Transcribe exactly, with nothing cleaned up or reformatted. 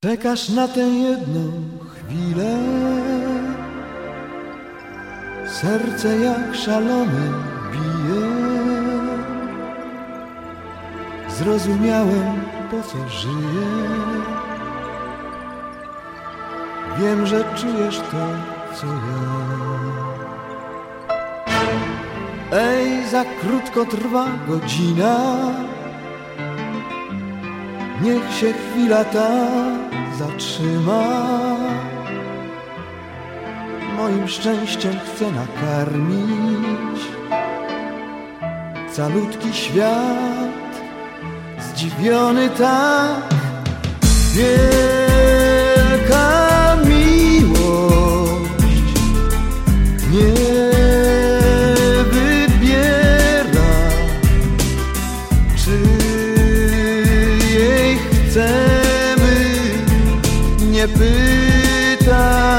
Czekasz na tę jedną chwilę, serce jak szalone bije. Zrozumiałem, po co żyję. Wiem, że czujesz to, co ja. Ej, za krótko trwa godzina, niech się chwila ta zatrzyma. Moim szczęściem chcę nakarmić calutki świat, zdziwiony tak. Wielka miłość nie wybiera, czy jej chcemy, nie pyta.